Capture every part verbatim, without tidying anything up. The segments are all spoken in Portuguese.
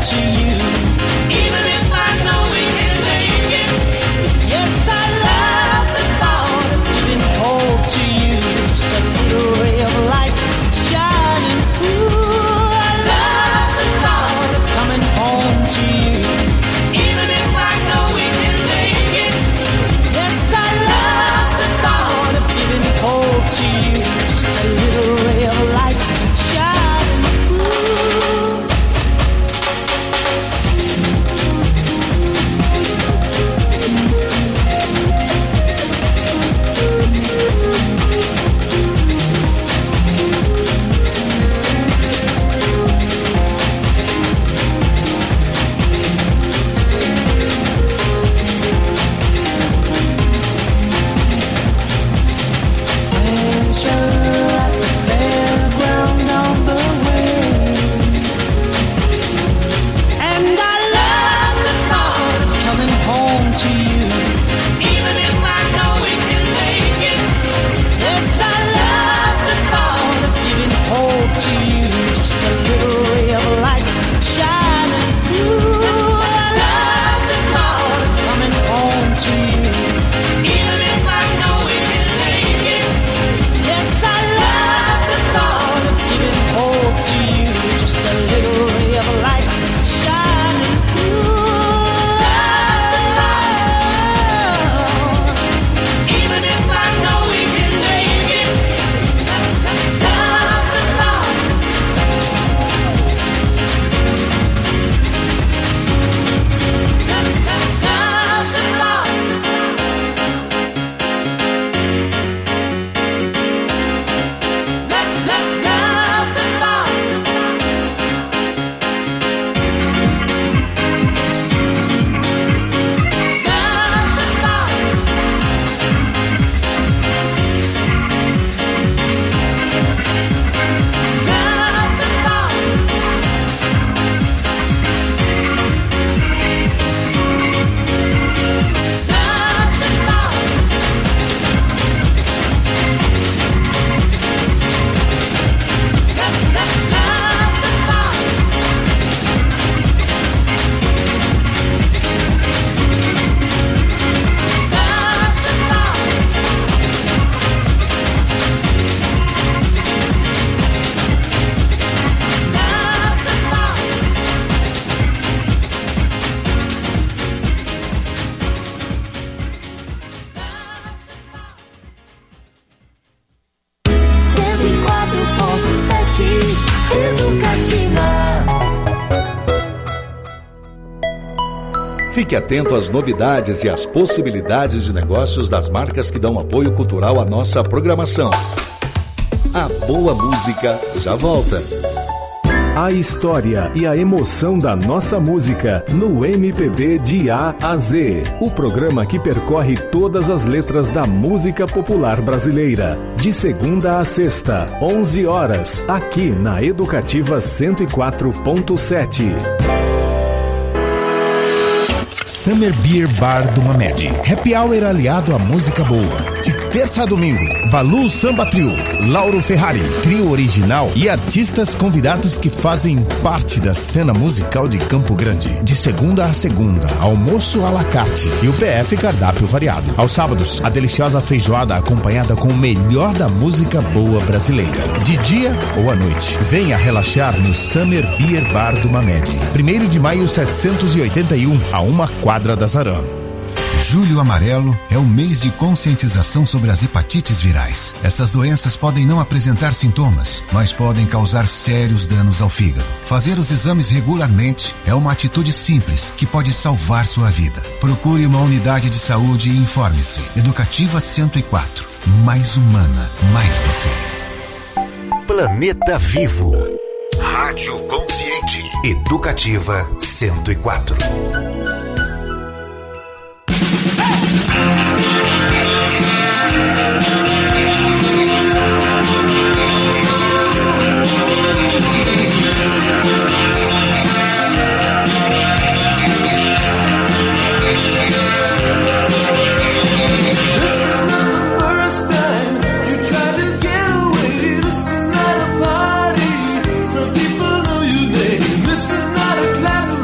to you, even if I know we can make it. Yes, I love the thought of giving hope to you, just a little ray of light shining through. I love the thought of coming home to you, even if I know we can make it. Yes, I love the thought of giving hope to you, just a little ray of light shining through. Fique atento às novidades e às possibilidades de negócios das marcas que dão apoio cultural à nossa programação. A boa música já volta. A história e a emoção da nossa música no M P B de A a Z. O programa que percorre todas as letras da música popular brasileira. De segunda a sexta, onze horas, aqui na Educativa cento e quatro ponto sete. Summer Beer Bar do Mamed. Happy Hour aliado à música boa. De terça a domingo, Valu Samba Trio, Lauro Ferrari, trio original e artistas convidados que fazem parte da cena musical de Campo Grande. De segunda a segunda, almoço à la carte e o P F cardápio variado. Aos sábados, a deliciosa feijoada acompanhada com o melhor da música boa brasileira. De dia ou à noite, venha relaxar no Summer Beer Bar do Mamed. primeiro de maio setecentos e oitenta e um, a uma quadra da Zaran. Julho Amarelo é o mês de conscientização sobre as hepatites virais. Essas doenças podem não apresentar sintomas, mas podem causar sérios danos ao fígado. Fazer os exames regularmente é uma atitude simples que pode salvar sua vida. Procure uma unidade de saúde e informe-se. Educativa cento e quatro. Mais humana, mais você. Planeta Vivo. Rádio Consciente. Educativa cento e quatro. This is not a class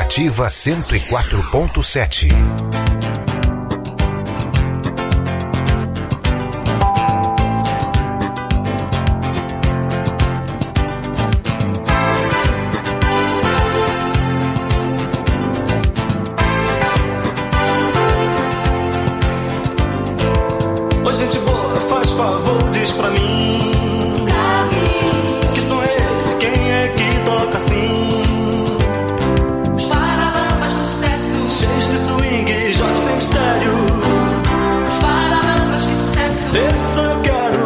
Educativa cento e quatro ponto sete. Oi, gente boa, faz favor, diz pra mim. Que som é esse? Quem é que toca assim? Os Paralamas do Sucesso. Cheios de swing, jogos sem mistério. Os Paralamas de Sucesso. Esse eu quero.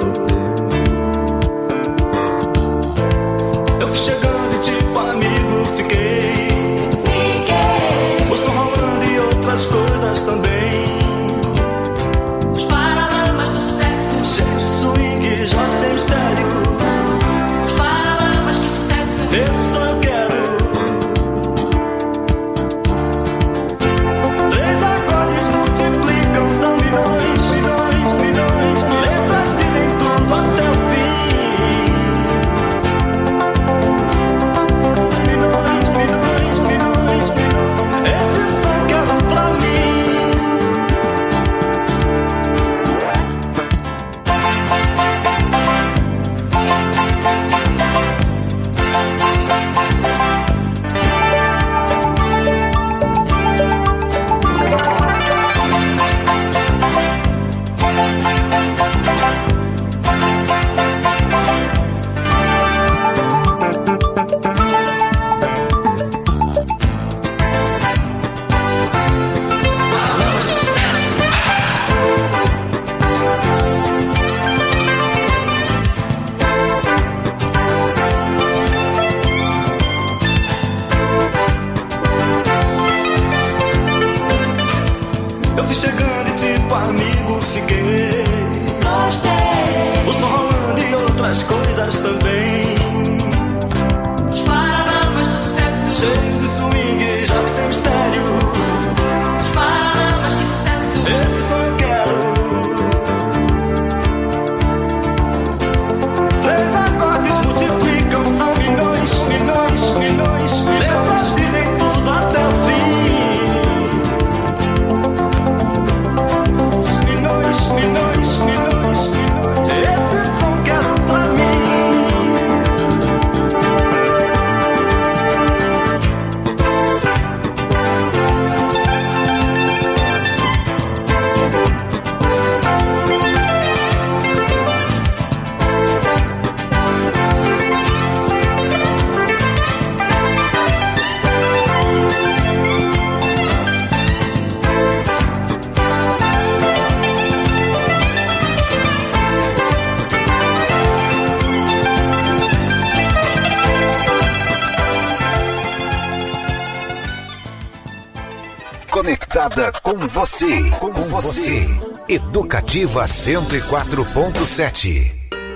Eu fui chegando e tipo amigo fiquei. Fiquei. O som rolando e outras coisas também. Os Paralamas do Sucesso. Cheios de swing, jogos sem mistério. Os Paralamas de Sucesso. Esse eu quero. Três acordes multiplicam, são milhões, milhões, milhões. Letras dizem tudo até o fim. Milhões, milhões, milhões, milhões. Esse som quero pra mim. Eu fui chegando e tipo amigo fiquei. Gostei. O som rolando e outras coisas também. Os Paralamas do Sucesso. Cheio de swing, jogos sem mistério. Os Paralamas de Sucesso. Esse som eu quero. Três acordes multiplicam, são milhões, milhões, milhões. Letras dizem tudo até o fim. Milhões, milhões, milhões, milhões. Esse som quero pra mim. Conectada com você, com você. Educativa cento e quatro ponto sete.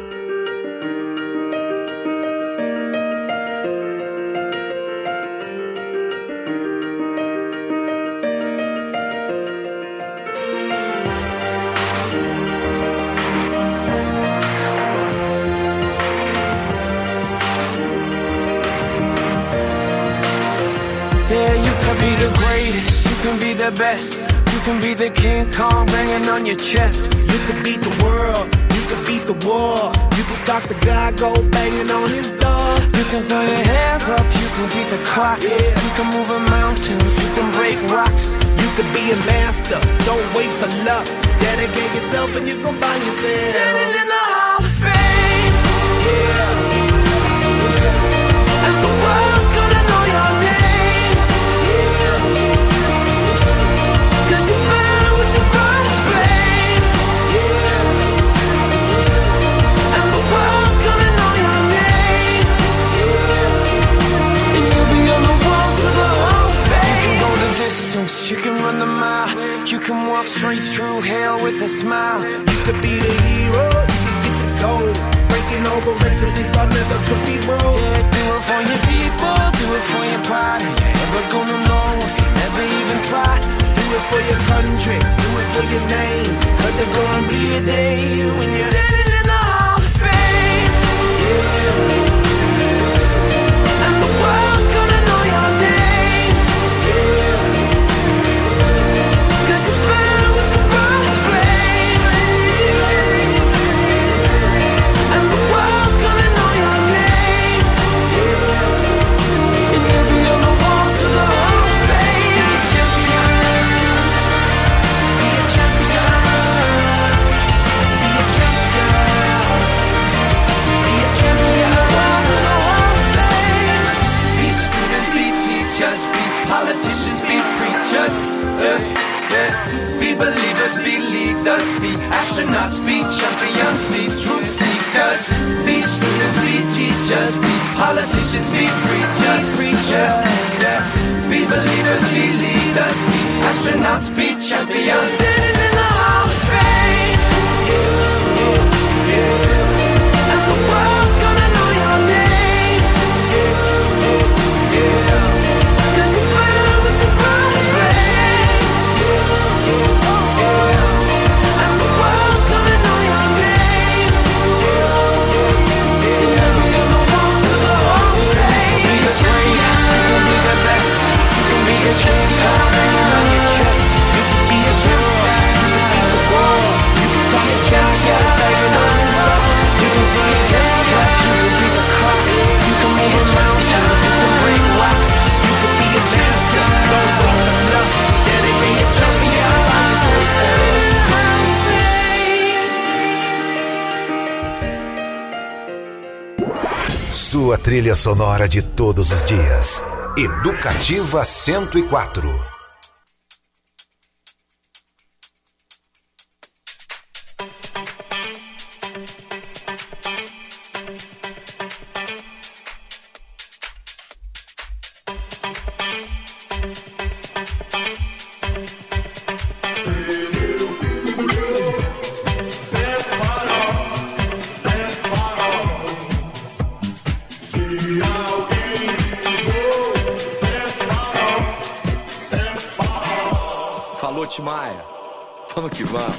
Yeah, you can be the greatest, you can be the best. You can be the King Kong banging on your chest. You could beat the world, you could beat the war. You could talk to God, go banging on his door. You can throw your hands up, you can beat the clock. Yeah. You can move a mountain, you can break rocks. You could be a master, don't wait for luck. Dedicate yourself and you gon' find yourself Standing in the Hall of Fame. Yeah. And the world's gonna know your name. Yeah. Cause you burn with the brightest flame. Yeah. And the world's gonna know your name. Yeah. And you'll be on the walls of the Hall of Fame. You can go the distance, you can run the mile. You can walk straight through hell with a smile. You could be the hero, you could get the gold. Breaking all the records they thought never could be broke. Yeah, do it for your people, do it for your pride. Are you ever gonna know if you never even try? Do it for your country, do it for your name. Cause there's gonna be a day when you're standing in the Hall of Fame. Yeah. And the world's gonna know your name. Astronauts be champions, be truth seekers, be students, be teachers, be politicians, be preachers, preachers, yeah. Be believers, be leaders, be astronauts, be champions. Standing in the Hall of Fame, yeah, yeah. And the world's gonna know your name, yeah, yeah. Cause you burn with the brightest flame, yeah, yeah. And the world's gonna know your name, yeah, yeah. You're gonna walk to the Hall of Fame. You can be a champion, you can be the best. You can be a champion, hanging on your chest. You can be a champion, you can beat the world. You can be a champion, hanging on his back. You can be a champion, you can beat the clock. You can be a champion, you can break rocks. You can be a champion, don't win the luck. Can it be a champion, like it's standing in the Hall of Fame. Sua trilha sonora de todos os dias. Educativa cento e quatro. Falou, Timaya. Vamos que vamos.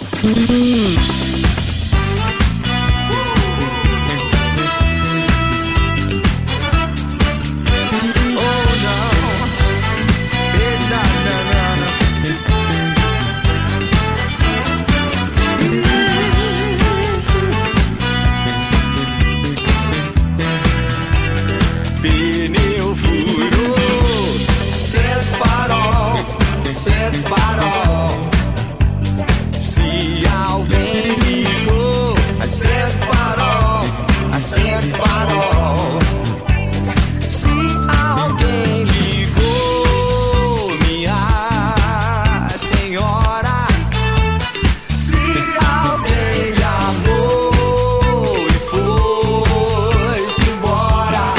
Pneu furou, acende farol, acende farol. Se alguém ligou, acende farol, acende farol. Se alguém ligou, minha senhora. Se alguém lhe amou e foi-se embora.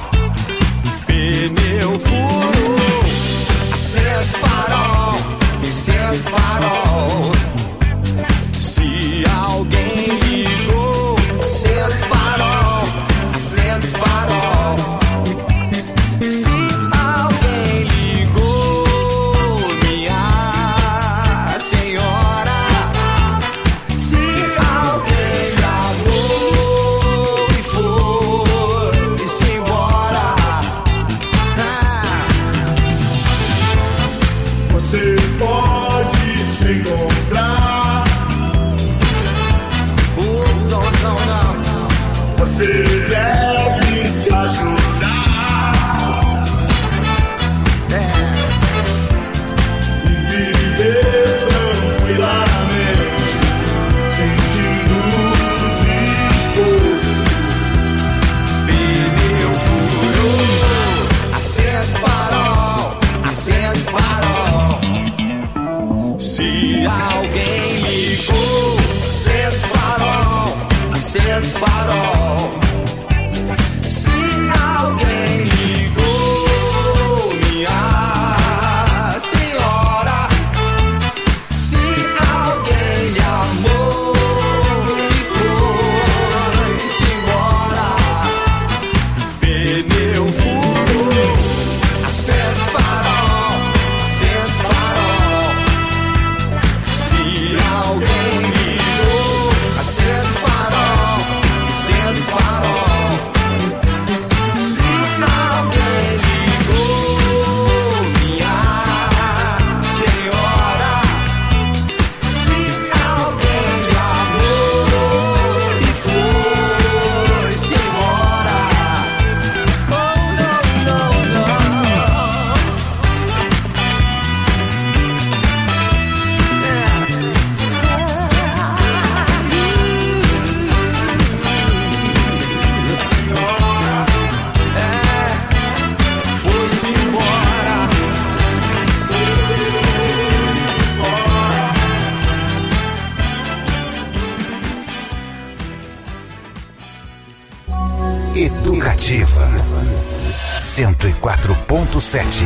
Pneu furou, acende farol, acende farol. Se alguém ligou, acende farol, acende farol. Se alguém ligou, minha senhora. Se alguém lhe amou e foi-se embora. Você pode se encontrar. Oh, não, não, não. Você deve se ajudar É. e viver tranquilamente, sentindo disposto. Pneu furou, acende farol, acende farol. Se alguém ligou, acende farol, acende farol. Se alguém ligou, minha senhora. Se alguém lhe amou e foi-se embora. Pneu furou, acende farol, acende farol. Se alguém ligou, acende farol, acende farol. Educativa cento e quatro ponto sete.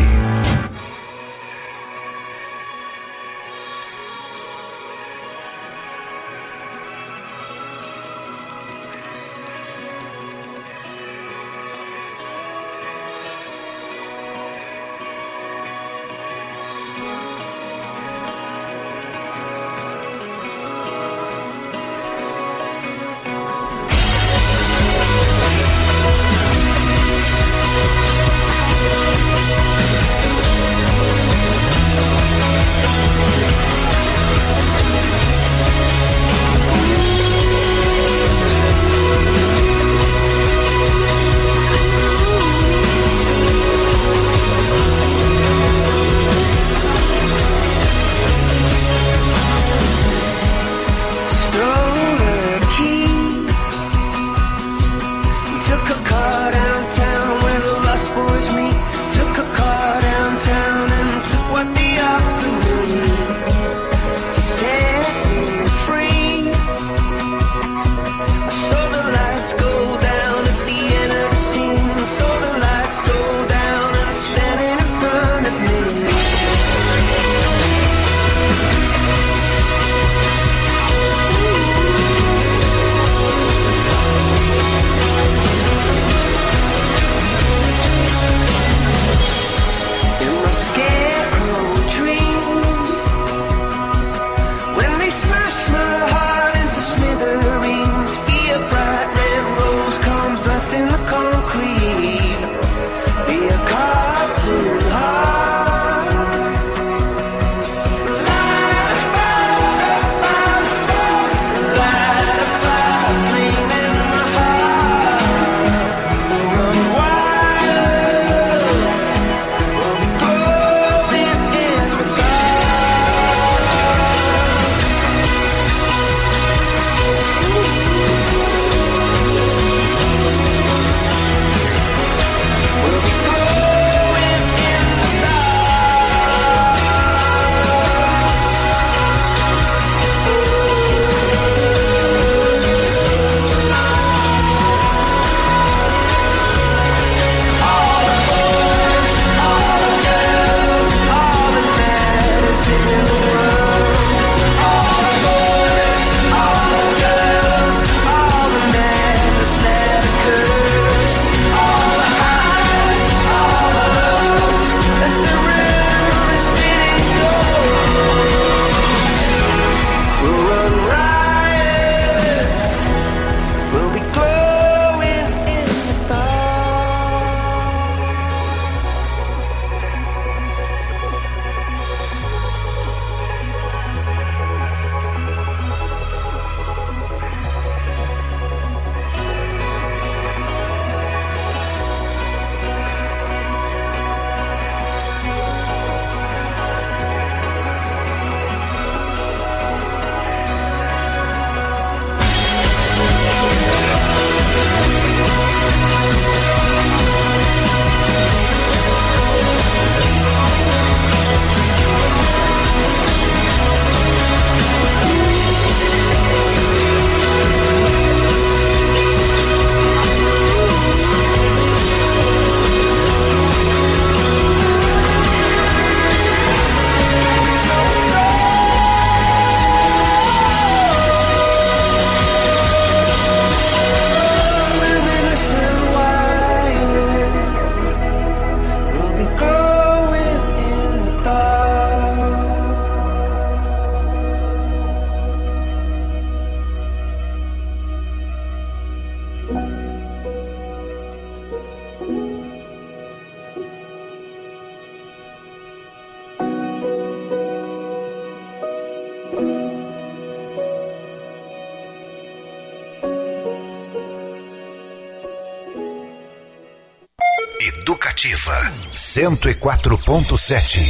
Educativa cento e quatro ponto sete.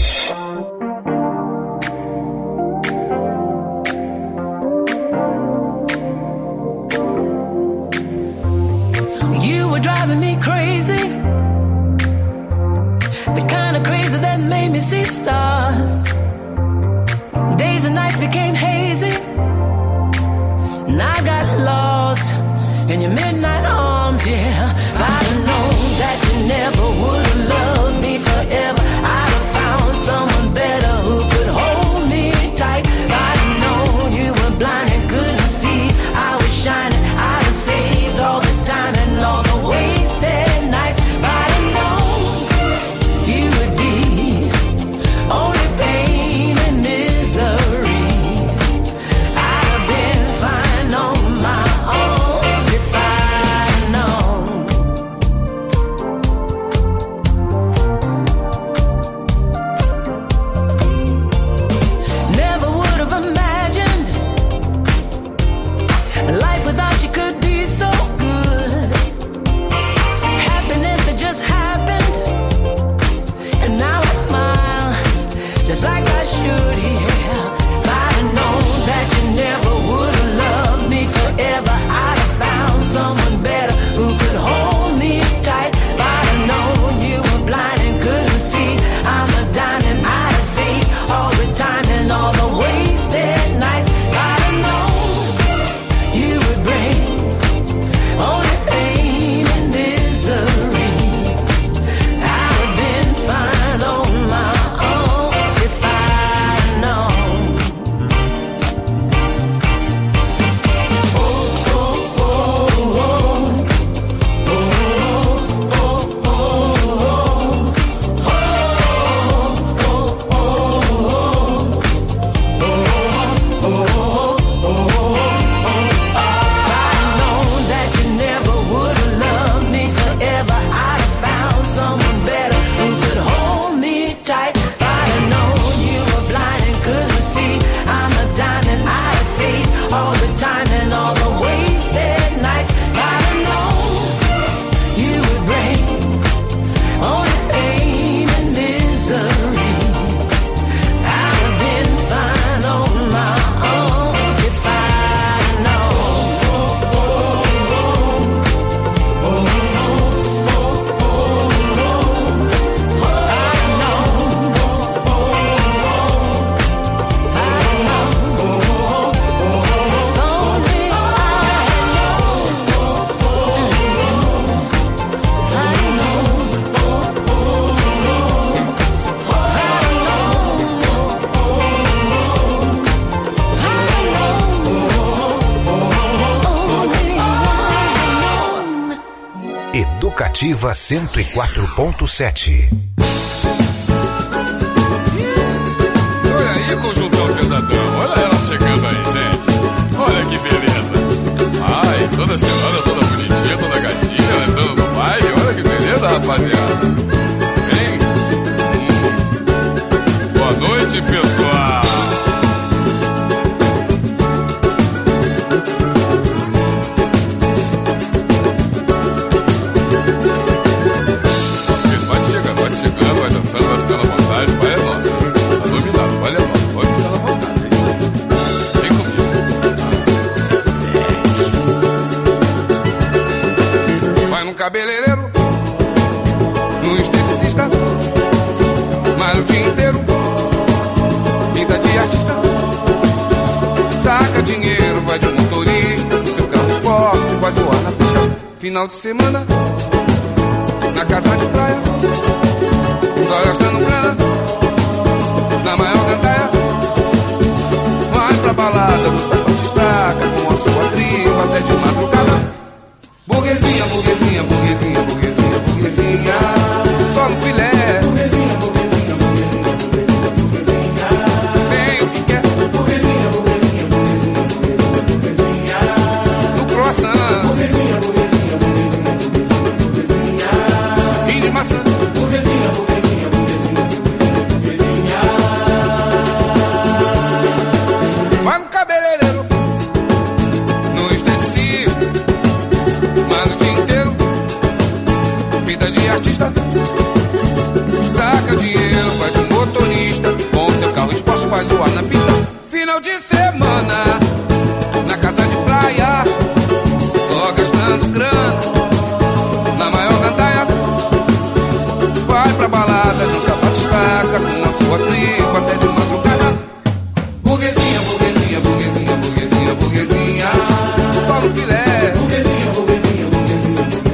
You were driving me crazy, the kind of crazy that made me see stars. Days and nights became hazy, and I got lost in your midnight arms. arms, yeah. If I'd have known that you never would have loved me forever, I'd have found someone better who could hold me tight. If I'd have known you were blind and couldn't see I was shining, I'd have saved all the time and all the wasted nights. If I'd have known you would be only pain and misery, I'd have been fine on my own if I'd known. Never would have imagined life without you could be so good. Happiness that just happened, and now I smile just like I should, yeah. If I'd have known that you never would have loved me forever, I'd have found someone better who could hold me tight. If I'd have known you were blind and couldn't see I'm a diamond, I'd have saved all the time and all the wasted nights. If I'd have known you would bring only pain and misery, I'd have been fine on my own if I'd known. Oh, oh, oh, oh, oh, oh, oh, known that you never would have loved me forever, I'd have found someone better who could hold me tight. If I'd have known you were blind and couldn't see I'm a diamond, I'd have saved all the time and all the wasted nights. If I'd have known you would bring only pain and misery, I'd have been fine on my own if I'd known. Educativa cento e quatro ponto sete. Olha aí, conjuntão pesadão. Olha ela chegando aí, gente. Olha que beleza. Ai, toda cheirosa, toda bonitinha, toda gatinha, entrando no baile. Olha que beleza, rapaziada. Vem. Hum. Boa noite, pessoal. Isso, vai chegando, vai chegando, vai dançando, vai ficando à vontade. Vai é nosso. Tá dominado, vai é nosso. Pode ficar à vontade. É isso aí. Vem comigo. Vai no cabeleireiro, no esteticista, malha o dia inteiro, pinta de artista, saca dinheiro, vai de motorista, do seu carro esporte, vai zoar na pista. Final de semana, na casa de praia, só gastando grana, na maior gandaia. Vai pra balada, no sapato estaca, com a sua tribo até de madrugada. Burguesinha, burguesinha, burguesinha, burguesinha, burguesinha, só no filé. Burguesinha, burguesinha, burguesinha, burguesinha, burguesinha, tem o que quer. Burguesinha, burguesinha, burguesinha, burguesinha, burguesinha, no croissant. Burguesinha, burguesinha, burguesinha, burguesinha, burguesinha, suquinho de maçã. Burguesinha, burguesinha, burguesinha, burguesinha, burguesinha. Vai no cabeleireiro, no esteticista, mano o dia inteiro, vida de artista, saca dinheiro, vai de motorista, com seu carro esporte vai zoar na pista. Final de semana, na casa de praia, só gastando grana, na maior gandaia. Vai pra balada, com sapato estaca, com a sua tribo até de madrugada. Burguesinha, burguesinha, burguesinha, burguesinha, burguesinha, só no filé. Burguesinha, burguesinha, burguesinha, burguesinha.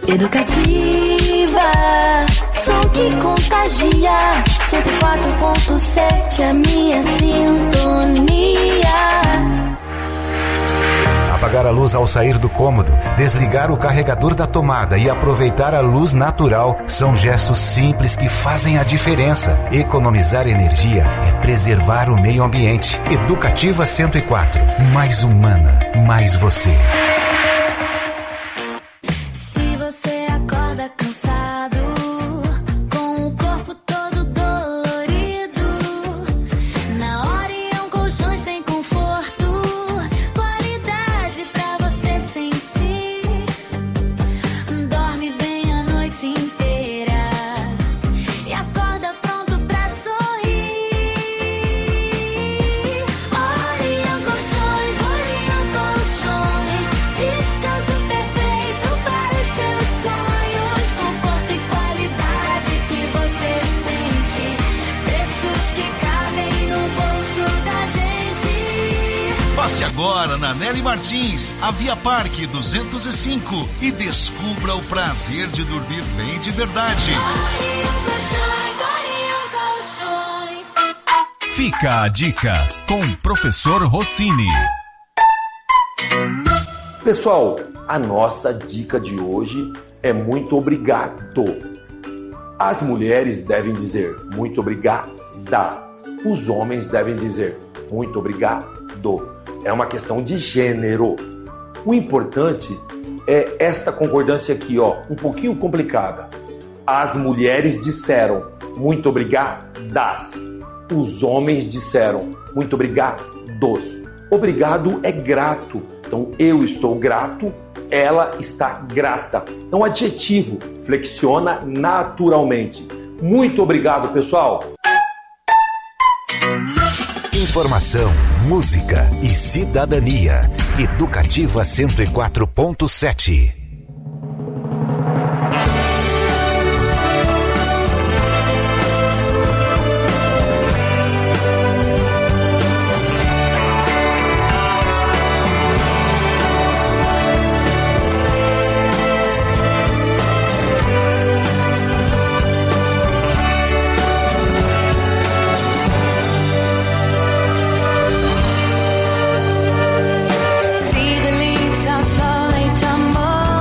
Educativa, som que contagia. Cento e quatro ponto sete, a minha sintonia. Apagar a luz ao sair do cômodo, desligar o carregador da tomada e aproveitar a luz natural são gestos simples que fazem a diferença. Economizar energia é preservar o meio ambiente. Educativa cento e quatro, mais humana, mais você. Se você acorda cansado, com o corpo todo dolorido, na Orion Colchões tem conforto, qualidade pra você sentir. Dorme bem a noite inteira e acorda pronto pra sorrir. Orion Colchões, Orion Colchões, descanso perfeito para os seus sonhos. Conforto e qualidade que você sente, preços que cabem no bolso da gente. Passe agora na Nelly Martins, a Via Parque duzentos e cinco e descubra o prazer de dormir bem de verdade. Orion Colchões, Orion Colchões. Fica a dica com o professor Rossini. Pessoal, a nossa dica de hoje é muito obrigado. As mulheres devem dizer muito obrigada. Os homens devem dizer muito obrigado. É uma questão de gênero. O importante é esta concordância aqui, ó, um pouquinho complicada. As mulheres disseram muito obrigadas. Os homens disseram muito obrigados. Obrigado é grato. Então, eu estou grato, ela está grata. É um adjetivo, flexiona naturalmente. Muito obrigado, pessoal. Informação, música e cidadania. Educativa cento e quatro ponto sete. See the leaves how slowly tumble.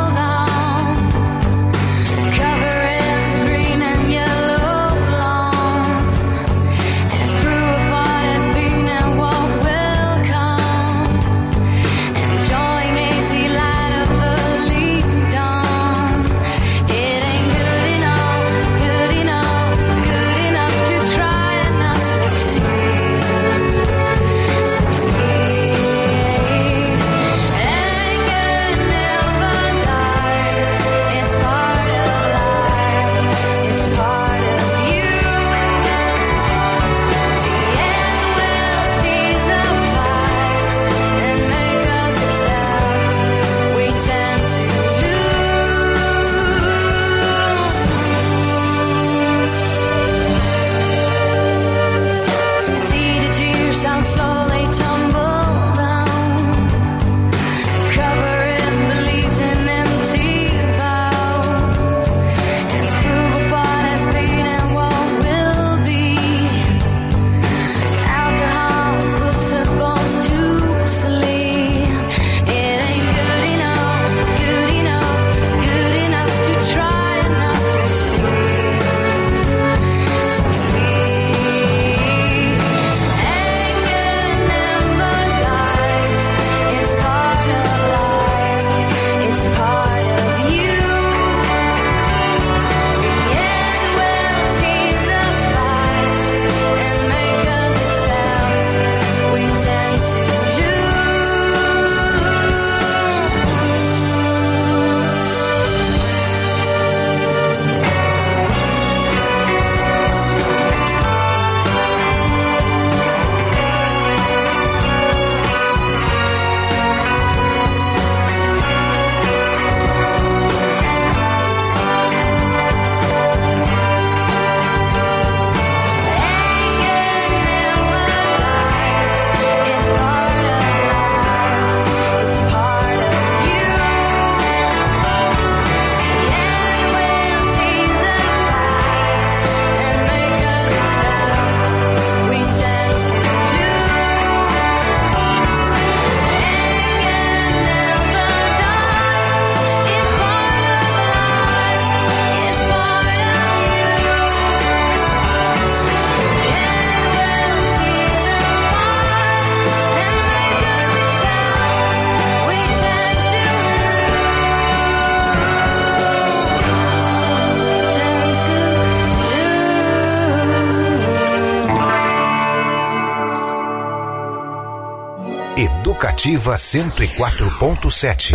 Educativa cento e quatro ponto sete.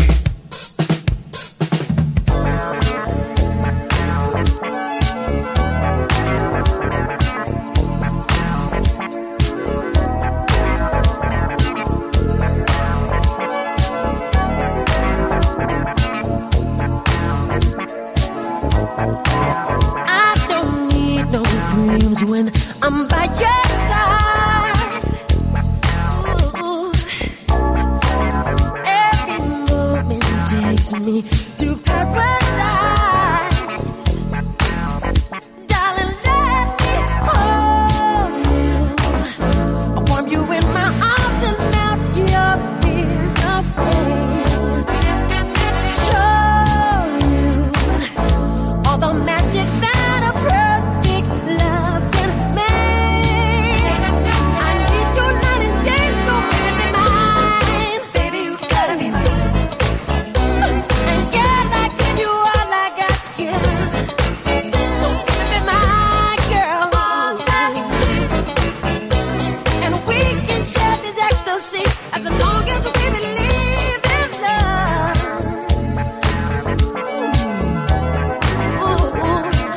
When I'm by your side, ooh, every moment takes me to paradise. Darling, let me hold you. I warm you in my arms and melt your fears away. Show you all the magic that a perfect love can make. I need you night and day, so baby be mine. Baby, you gotta be mine. And girl, I give you all I got to give. So baby be my girl. And we can share this ecstasy as long as we believe in love. Ooh.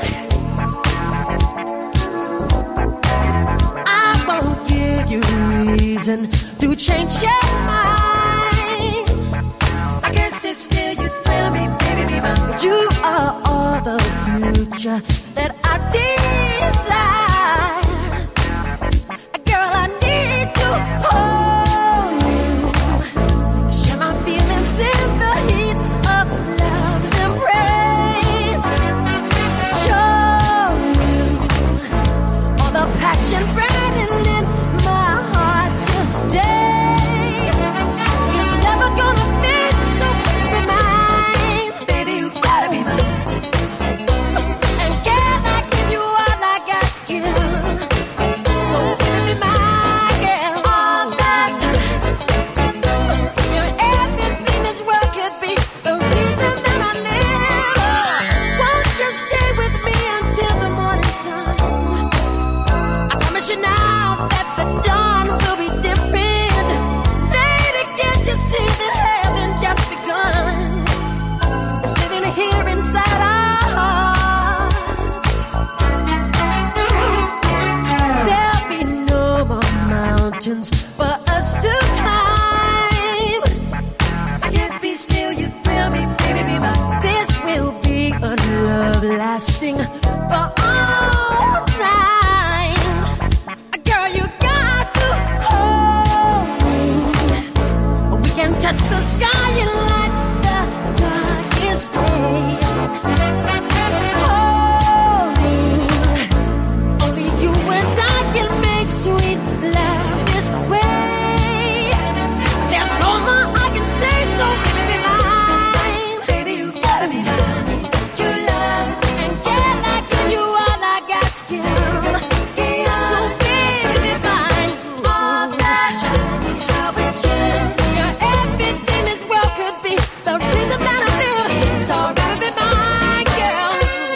I won't give you reason to change your mind. I guess it's still you thrill me, baby, be mine. You are all the future that I desire. Girl, I need to hold you. Share my feelings in the heat of love's embrace. Show you all the passion burning in my heart today. It's never gonna fade, so baby be mine. Baby, you gotta be mine. And can I give you all I got to give? So baby be my girl. All that you're everything this world could be, the reason that I live. Won't you stay with me until the morning sun? I promise you now that the dawn will be different. Lady, can't you see that heaven just begun? It's living here inside our hearts. There'll be no more mountains for us to climb. I can't be still, you thrill me, baby, be mine. This will be a love lasting for all times. Girl, you got to hold me. We can touch the sky and light the darkest day. Hold me. Only you and I can make sweet love this way. There's no more I can say, so baby be mine. Baby, you gotta be mine. You love, and can I give you all I got to give? So baby be mine. All that how it should. You're everything this world could be, the reason that I live. So baby be my girl.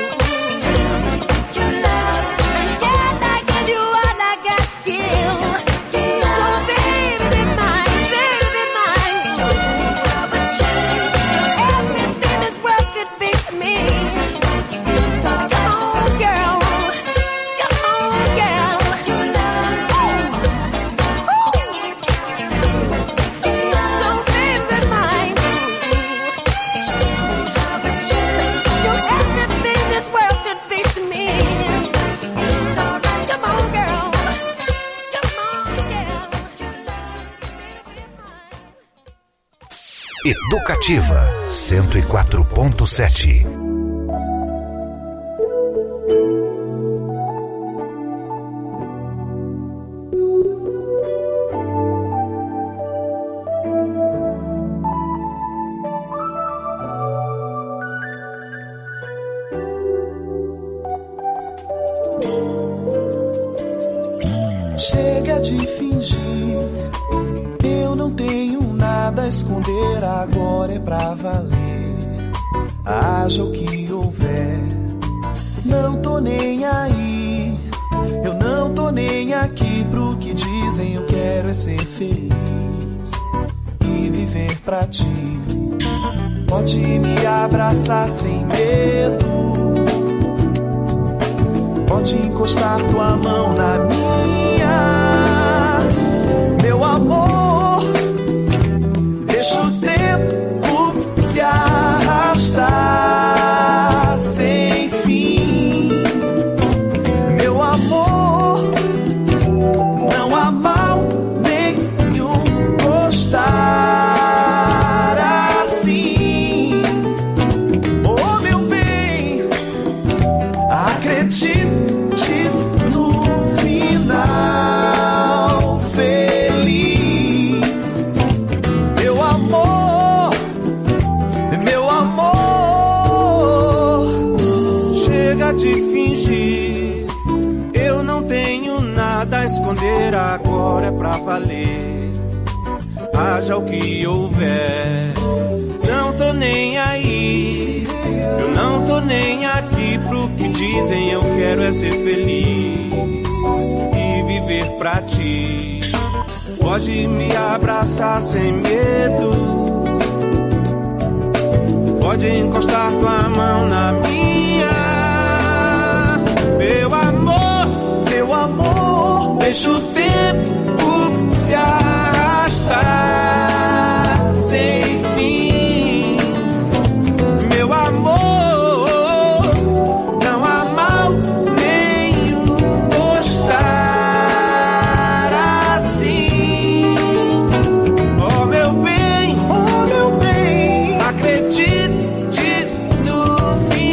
You love, and can I give you all I got to give? So baby be mine, baby be mine. Everything this world could be to me. So come on, girl. Come on, girl. You love, so baby be mine. You're everything this world could be to me. So come on, girl. Come on, girl. Educativa cento e quatro ponto sete. Chega de fingir, eu não tenho nada a esconder, agora é pra valer. Haja o que houver, não tô nem aí. Eu não tô nem aqui pro que dizem, eu quero é ser feliz. viver pra ti. Pode me abraçar sem medo, pode encostar tua mão na minha. Meu amor, deixa o tempo se arrastar sem fim. Meu amor, não há mal nenhum gostar assim. Oh, meu bem, acredite no final feliz. Meu amor, meu amor, chega de fingir. Eu não tenho nada a esconder, agora é pra valer. Haja o que houver, não tô nem aí. Eu não tô nem aqui pro que dizem. Eu quero é ser feliz e viver pra ti. Pode me abraçar sem medo, pode encostar tua mão na minha. Meu amor, meu amor, deixa o tempo se arrastar sem fim. Meu amor, não há mal nenhum gostar assim. Oh, meu bem, oh, meu bem, acredite no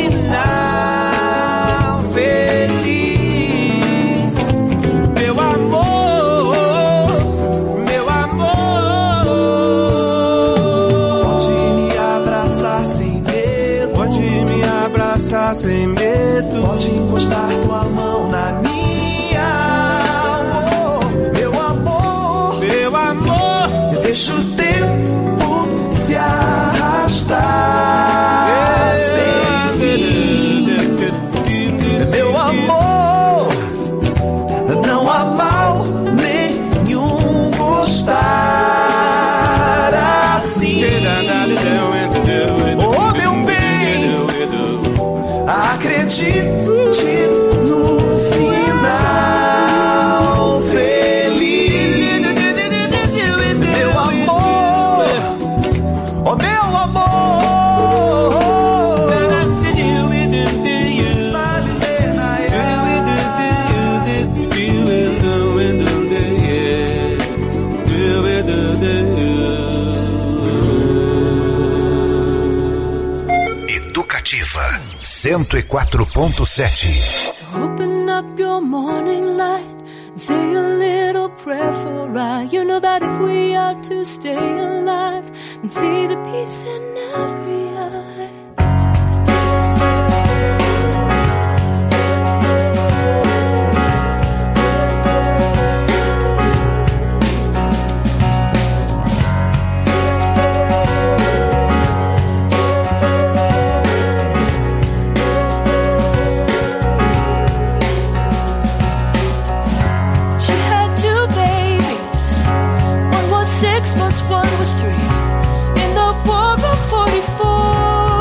final feliz. Meu amor, meu amor, pode me abraçar sem medo, pode me abraçar sem medo, pode encostar tua mão na minha. Oh, meu amor, meu amor, deixa o tempo se arrastar sem fim. Meu amor, não há mal nenhum gostar assim. Oh, meu bem, acredite no final feliz. Meu amor, oh, meu amor. Educativa cento e quatro ponto sete. So open up your morning light and say a little prayer for I. You know that if we are to stay alive and see the peace in every eye. She had two babies. One was six months, one was three. In the war of forty-four,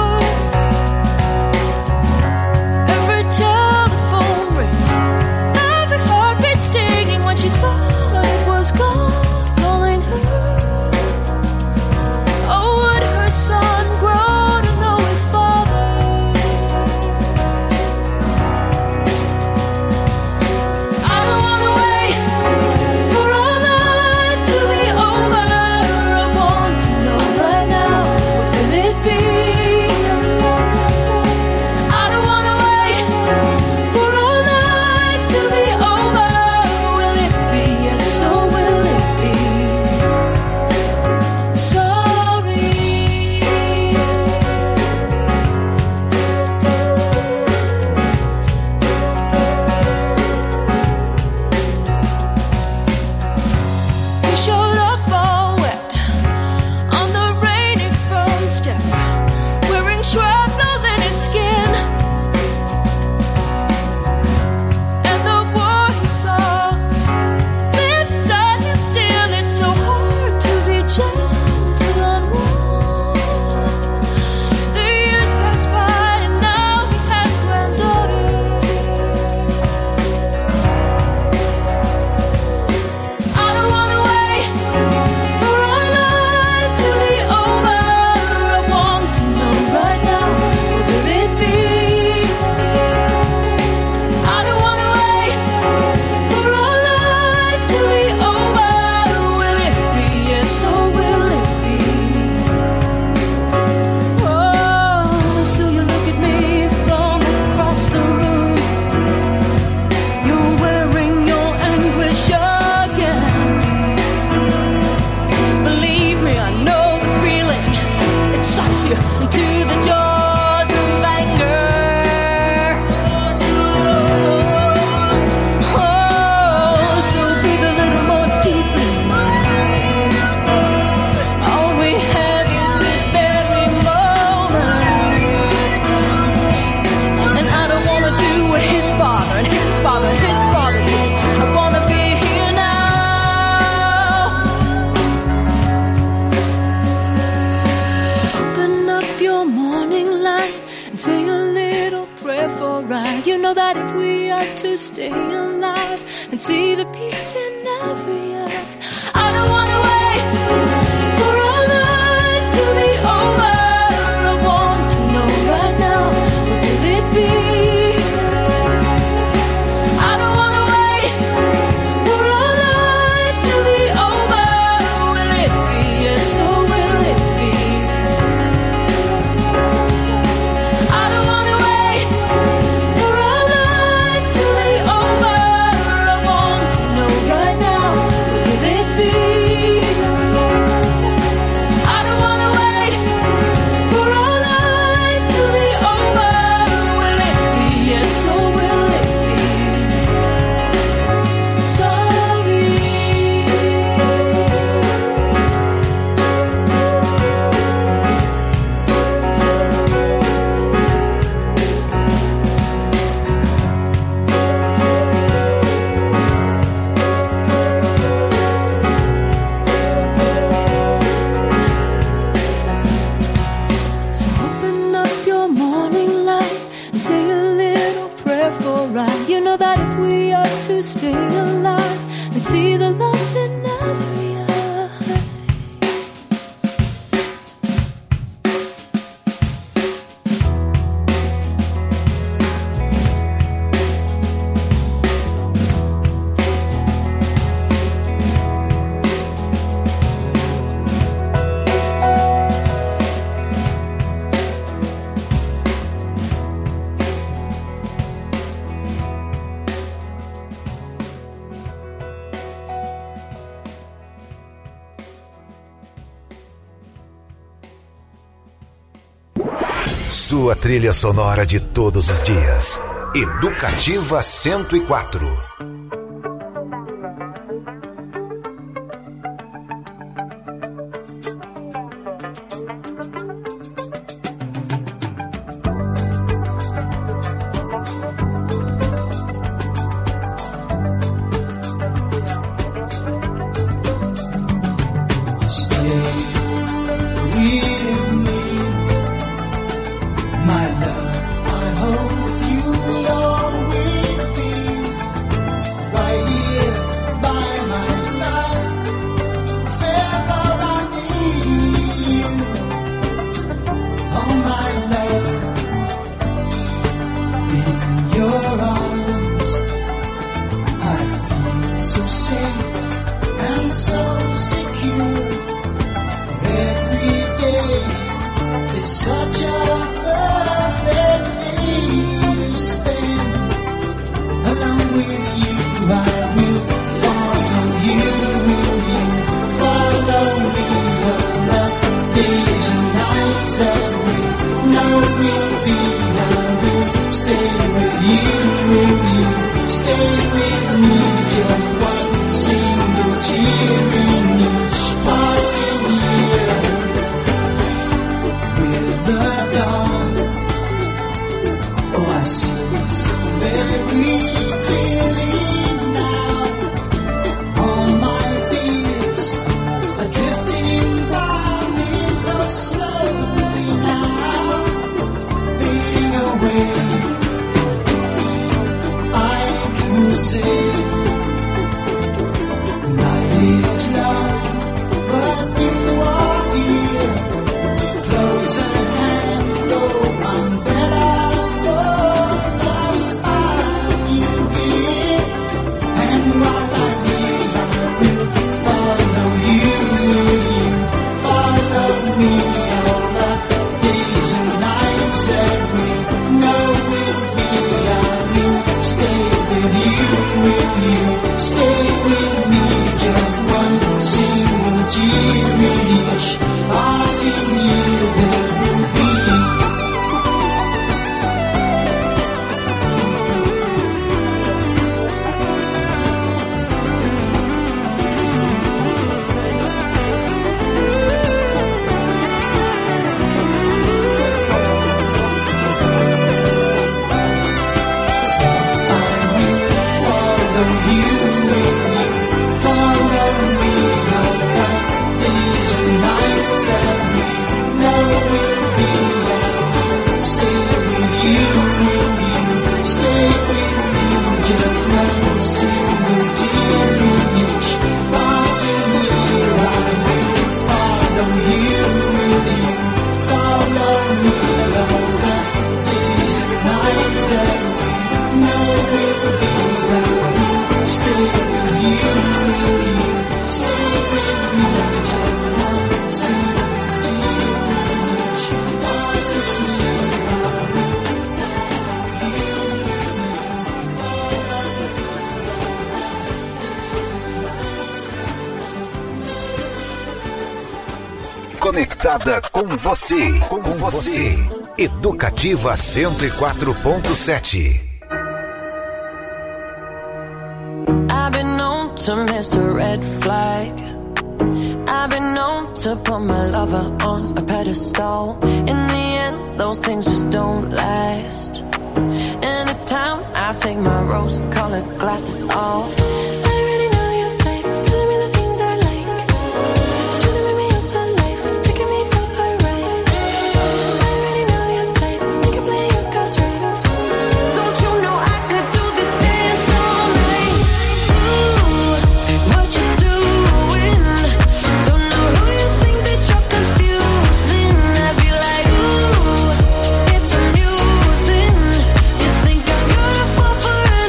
know that if we are to stay alive and see the peace in every eye, I don't wanna wait for our lives to be over. I want to know right now, what will it be? I don't wanna wait for our lives to be over. Will it be yes or will it be? I don't wanna wait for our lives to be over. I want to know right now, will it be? I don't wanna wait for our lives to be over. Will it be yes or will it be? Sorry. So open up your morning light and say a little prayer for right. You know that if we are to stay alive and see the love in every eye. Sua trilha sonora de todos os dias. Educativa cento e quatro. My love, I hope you'll always be conectada com você, com você. Educativa cento e quatro ponto sete. I've been known to miss a red flag. I've been known to put my lover on a pedestal. In the end, those things just don't last. And it's time I take my rose-colored glasses off. I already know your type, telling me the things I like. Trying to make me yours for life, taking me for a ride. I already know your type, make you play your cards right. Don't you know I could do this dance all night? Ooh, what you doing? Don't know who you think that you're confusing. I'd be like, ooh, it's amusing. You think I'm gonna fall for an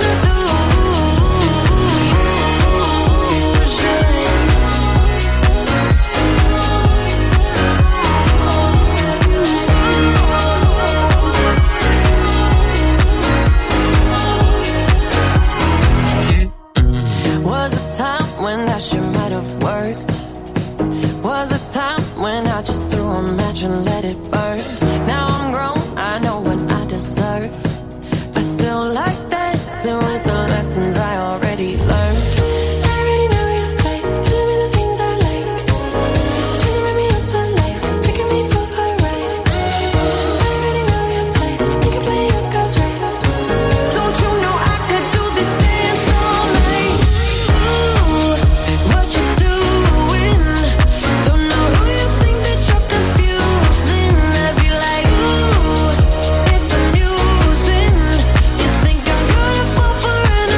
illusion? Was a time when that shit might have worked. Was a time when I just threw a match and let it burn. Now I'm grown, I know what I deserve. I still like that too, with the lessons I already learned. I already know your type, telling me the things I like. Trying to make me yours for life, taking me for a ride. I already know your type, make you play your cards right. Don't you know I could do this dance all night? Ooh, what you doing? Don't know who you think that you're confusing. I'd be like, ooh, it's amusing. You think I'm gonna fall for an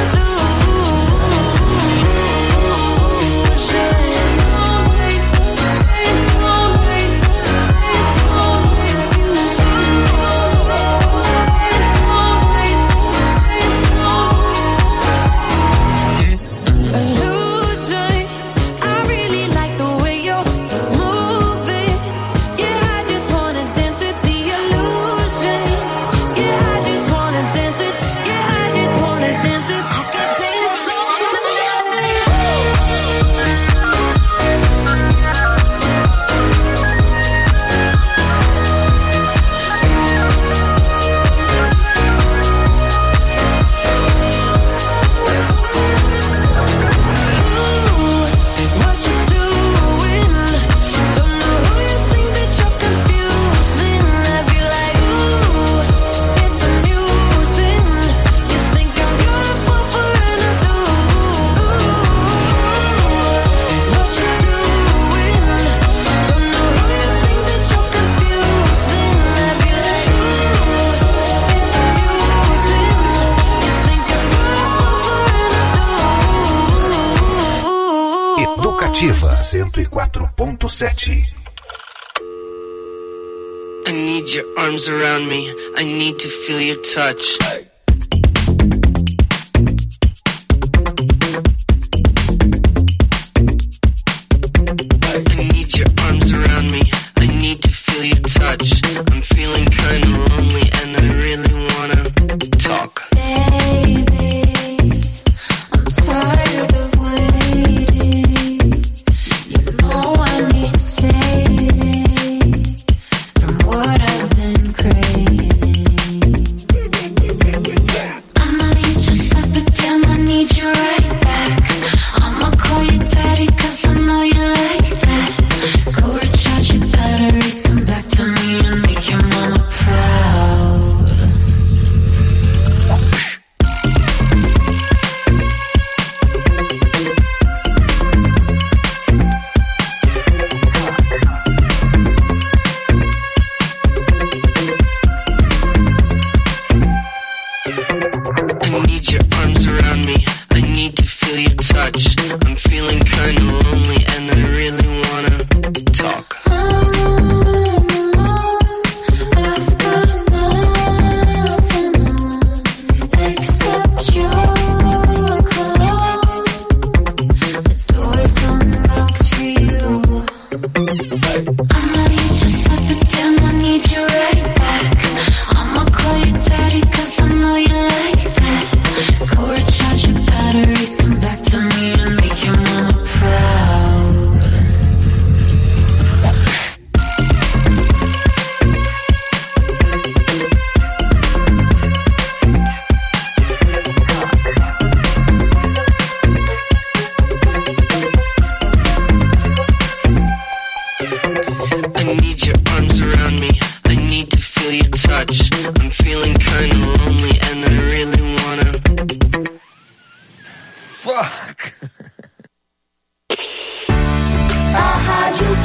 illusion? I really like the way you're moving. Yeah, I just wanna dance with the illusion. Yeah, I just wanna dance with. Yeah, I just wanna dance with. I could dance all what you doing? Don't know who you think that you're confusing. I'd be like, ooh, it's amusing. You think I'm gonna fall for an illusion? What you doing? Don't know who you think that you're confusing. I'd be like, ooh, it's amusing. You think I'm gonna fall for an illusion? Educativa cento e quatro ponto sete. I need your arms around me. I need to feel your touch. I need your arms around me. I need to feel your touch. I'm feeling kinda lonely and I really wanna talk. Baby, I'm tired of waiting. You know I need saving from what I've been craving. I know you just left, but damn, I need you right back. I'ma call you daddy, cause I know you like that. Go recharge your batteries, come back to me and make your mama proud. I need your arms around me. I need to feel your touch. I'm feeling kinda lonely and I really wanna talk. Except your cologne. The door's unlocked for you.